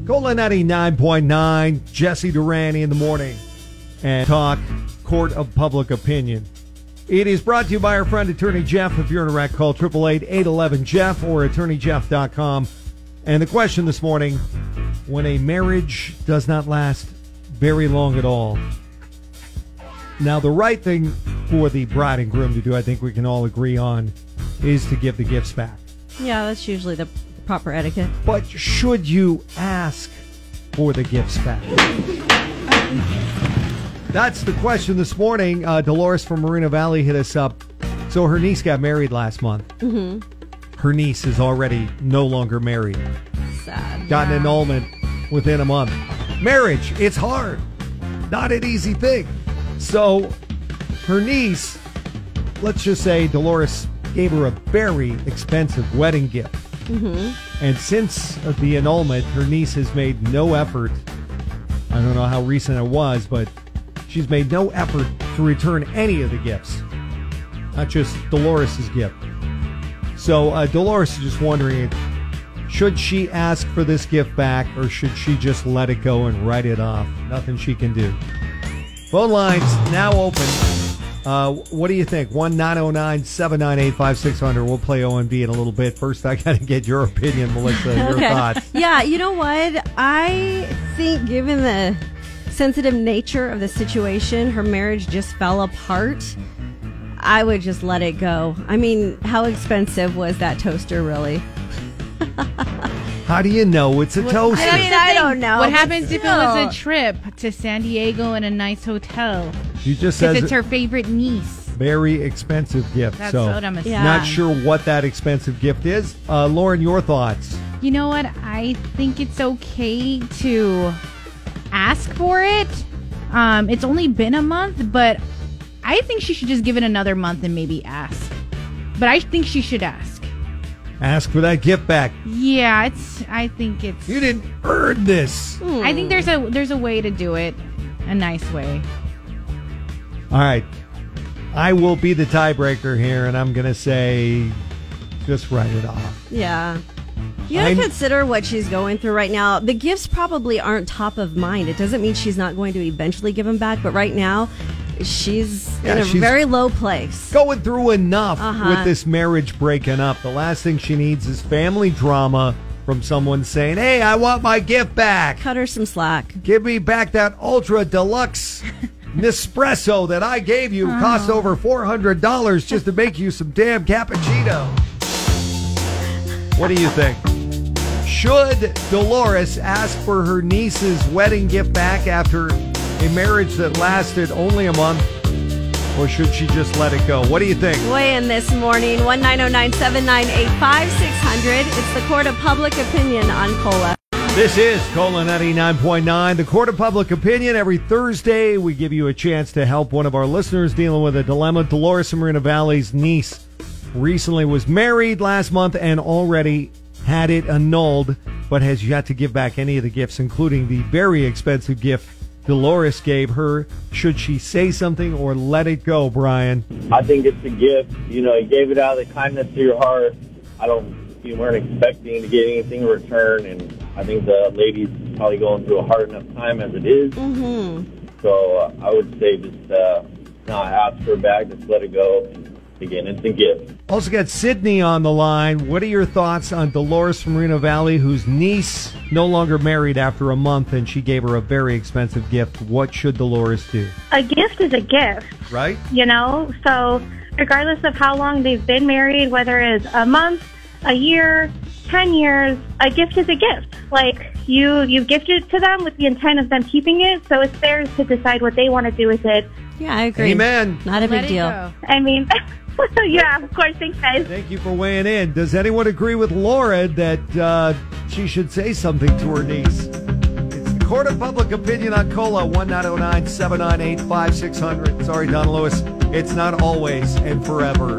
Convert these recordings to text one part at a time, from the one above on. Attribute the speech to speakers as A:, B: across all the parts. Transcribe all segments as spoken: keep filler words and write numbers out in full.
A: Cola ninety-nine point nine, Jesse Durani in the morning, and talk Court of Public Opinion. It is brought to you by our friend Attorney Jeff. If you're in a wreck, call eight eight eight, eight one one, Jeff or attorney jeff dot com. And the question this morning, when a marriage does not last very long at all. Now, the right thing for the bride and groom to do, I think we can all agree on, is to give the gifts back.
B: Yeah, that's usually the proper etiquette.
A: But should you ask for the gifts back? That's the question this morning. Uh, Dolores from Moreno Valley hit us up. So her niece got married last month.
B: Mm-hmm.
A: Her niece is already no longer married.
B: Sad.
A: Got an
B: Yeah.
A: annulment within a month. Marriage, it's hard. Not an easy thing. So her niece, let's just say Dolores gave her a very expensive wedding gift.
B: Mm-hmm.
A: And since the annulment, her niece has made no effort. I don't know how recent it was, but she's made no effort to return any of the gifts. Not just Dolores' gift. So uh, Dolores is just wondering, should she ask for this gift back or should she just let it go and write it off? Nothing she can do. Phone lines now open. Uh, what do you think? one nine zero nine, seven nine eight, five six zero zero. We'll play O M B in a little bit. First, I got to get your opinion, Melissa, your
B: Okay.
A: thoughts.
B: Yeah, you know what? I think given the sensitive nature of the situation, her marriage just fell apart. I would just let it go. I mean, how expensive was that toaster, really?
A: How do you know it's a toaster?
B: I mean, I don't know.
C: What
B: but
C: happens if it was
B: still.
C: a trip to San Diego in a nice hotel?
A: You just
C: If
A: said
C: it's her favorite niece.
A: very expensive gift.
C: That's
A: so
C: what I'm assuming.
B: Yeah.
A: not sure what that expensive gift is. Uh, Lauren, your thoughts?
C: You know what? I think it's okay to ask for it. Um, it's only been a month, but I think she should just give it another month and maybe ask. But I think she should ask.
A: Ask for that gift back.
C: Yeah, it's. I think it's.
A: You didn't earn this.
C: I think there's a there's a way to do it, a nice way.
A: All right. I will be the tiebreaker here, and I'm going to say just write it off.
B: Yeah. You gotta
A: I'm-
B: consider what she's going through right now. The gifts probably aren't top of mind. It doesn't mean she's not going to eventually give them back, but right now, she's
A: Yeah,
B: in a
A: she's-
B: very low place.
A: Going through enough
B: Uh-huh.
A: with this marriage breaking up. The last thing she needs is family drama from someone saying, hey, I want my gift back.
B: Cut her some slack.
A: Give me back that ultra deluxe Nespresso that I gave you. Cost over four hundred dollars just to make you some damn cappuccino. What do you think? Should Dolores ask for her niece's wedding gift back after a marriage that lasted only a month? Or should she just let it go? What do you think?
B: Weigh in this morning, one nine zero nine, seven nine eight, five six zero zero. It's the Court of Public Opinion on COLA.
A: This is COLA ninety-nine point nine, the Court of Public Opinion. Every Thursday, we give you a chance to help one of our listeners dealing with a dilemma. Dolores from Moreno Valley's niece recently was married last month and already had it annulled, but has yet to give back any of the gifts, including the very expensive gift Dolores gave her. Should she say something or let it go, Brian?
D: I think it's a gift. You know, you gave it out of the kindness of your heart. I don't, you weren't expecting to get anything in return, and I think the lady's probably going through a hard enough time as it is.
B: Mm-hmm.
D: So uh, I would say just uh, not ask for it back, just let it go. And again, it's a gift.
A: Also got Sydney on the line. What are your thoughts on Dolores from Moreno Valley, whose niece no longer married after a month, and she gave her a very expensive gift? What should Dolores do?
E: A gift is a gift,
A: Right?
E: you know? So regardless of how long they've been married, whether it's a month, a year, ten years, a gift is a gift. Like, you, you gifted it to them with the intent of them keeping it, so it's theirs to decide what they want to do with it.
B: Yeah, I agree.
A: Amen.
B: Not a
C: Let
B: big
C: it
B: deal.
C: go.
E: I mean, yeah, of course, thanks, guys.
A: Thank you for weighing in. Does anyone agree with Laura that uh, she should say something to her niece? It's the Court of Public Opinion on COLA, one nine zero nine, seven nine eight, five six zero zero. Sorry, Don Lewis. It's not always and forever.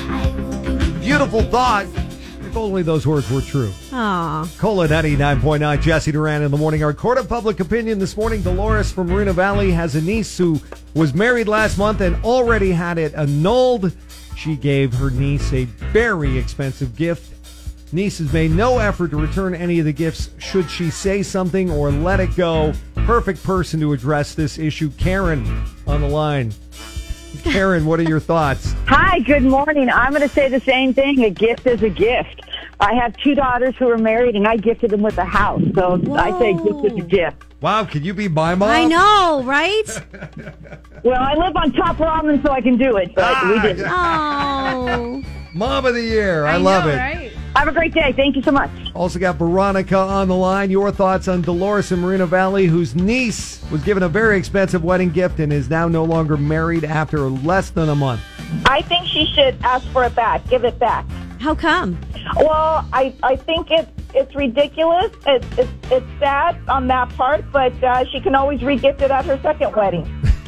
A: Beautiful thought. If only those words were true.
B: Aw.
A: COLA ninety-nine point nine, Jesse Duran in the morning. Our Court of Public Opinion this morning, Dolores from Moreno Valley has a niece who was married last month and already had it annulled. She gave her niece a very expensive gift. niece has made no effort to return any of the gifts. Should she say something or let it go? Perfect person to address this issue. Karen on the line. Karen, what are your thoughts?
F: Hi, good morning. I'm going to say the same thing. A gift is a gift. I have two daughters who are married, and I gifted them with a house. So
B: Whoa.
F: I say gift is a gift.
A: Wow, can you be my mom?
B: I know, right?
F: Well, I live on top ramen, so I can do it, but
A: Ah,
F: we didn't.
B: Oh.
A: Mom of the year. I, love
C: know,
A: it.
C: Right?
F: Have a great day. Thank you so much.
A: Also got Veronica on the line. Your thoughts on Dolores in Moreno Valley, whose niece was given a very expensive wedding gift and is now no longer married after less than a month.
G: I think she should ask for it back, give it back.
B: How come?
G: Well, I, I think it's it's ridiculous. It's, it's it's sad on that part, but uh, she can always re-gift it at her second wedding.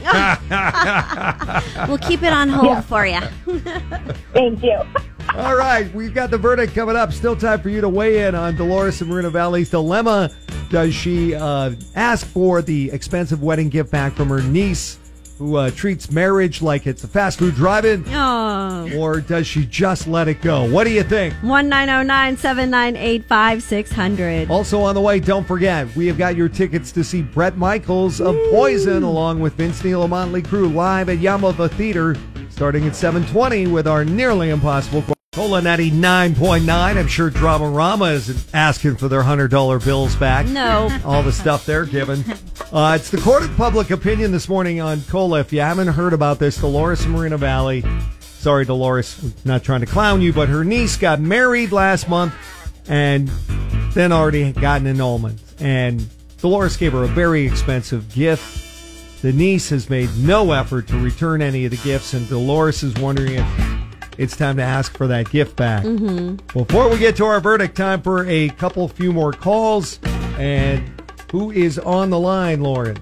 B: We'll keep it on hold
G: Yeah.
B: for you.
G: Thank you.
A: All right, we've got the verdict coming up. Still time for you to weigh in on Dolores in Moreno Valley's dilemma. Does she uh, ask for the expensive wedding gift back from her niece, who uh, treats marriage like it's a fast food drive-in,
B: Oh.
A: or does she just let it go? What do you think?
B: one nine zero nine seven nine eight five six zero zero.
A: Also on the way, don't forget, we have got your tickets to see Bret Michaels of Poison along with Vince Neil and Motley Crue live at Yamava Theater starting at seven twenty with our nearly impossible Cola ninety-nine point nine. I'm sure Dramarama is asking for their one hundred dollar bills back.
B: No.
A: All the stuff they're giving. Uh, it's the court of public opinion this morning on Cola. If you haven't heard about this, Dolores in Moreno Valley. Sorry, Dolores, not trying to clown you, but her niece got married last month and then already got an annulment. And Dolores gave her a very expensive gift. The niece has made no effort to return any of the gifts, and Dolores is wondering if it's time to ask for that gift back. Mm-hmm. Before we get to our verdict, time for a couple few more calls. And who is on the line, Lauren?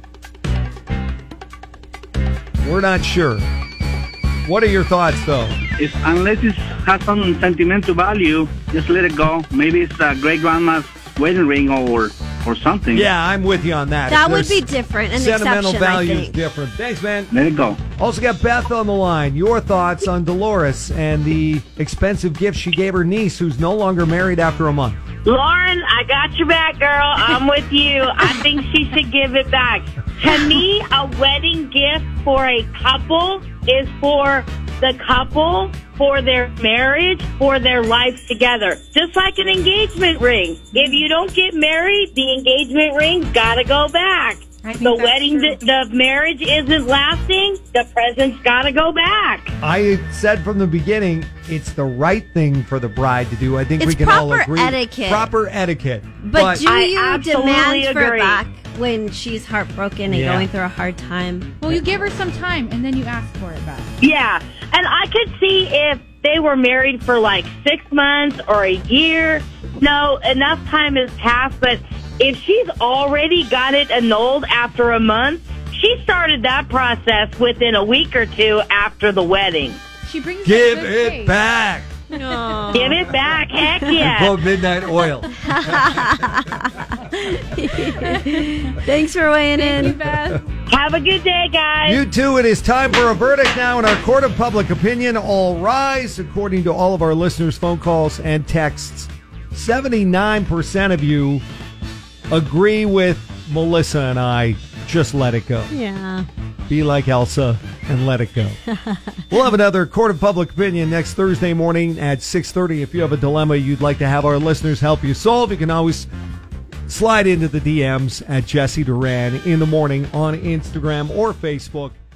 A: We're not sure. What are your thoughts, though?
H: If, unless it has some sentimental value, just let it go. Maybe it's a great grandma's wedding ring or or something.
A: Yeah, I'm with you on that.
B: That
A: If
B: would be
A: there's
B: different. An
A: sentimental
B: exception, I
A: value is
B: think.
A: different. Thanks, man.
H: Let it go.
A: Also got Beth on the line. Your thoughts on Dolores and the expensive gift she gave her niece, who's no longer married after a month.
I: Lauren, I got your back, girl. I'm with you. I think she should give it back. To me, a wedding gift for a couple is for the couple, for their marriage, for their life together. Just like an engagement ring. If you don't get married, the engagement ring's gotta go back.
C: I think
I: The
C: that's
I: wedding,
C: true.
I: the, the marriage isn't lasting, the present's gotta go back.
A: I said from the beginning, it's the right thing for the bride to do. I think we
B: It's
A: can all
B: proper
A: agree.
B: etiquette.
A: Proper etiquette.
B: But, do
I: I
B: you
I: absolutely
B: demand for it
I: agree.
B: back when she's heartbroken and
A: Yeah.
B: going through a hard time?
C: Well, you give her some time, and then you ask for it back.
I: Yeah, and I could see if they were married for like six months or a year. No, enough time has passed, but if she's already got it annulled after a month, she started that process within a week or two after the wedding.
C: She brings
A: Give
C: up good
A: it
C: faith.
A: back.
B: No.
I: Give it back, heck yeah.
A: Vote Midnight Oil.
B: Thanks for weighing
C: Thank you,
B: in.
C: Beth.
I: Have a good day, guys.
A: You too. It is time for a verdict now in our court of public opinion. All rise. According to all of our listeners' phone calls and texts, seventy-nine percent of you agree with Melissa and I. Just let it go.
B: Yeah.
A: Be like Elsa and let it go. We'll have another Court of Public Opinion next Thursday morning at six thirty. If you have a dilemma you'd like to have our listeners help you solve, you can always slide into the D Ms at Jesse Duran in the morning on Instagram or Facebook.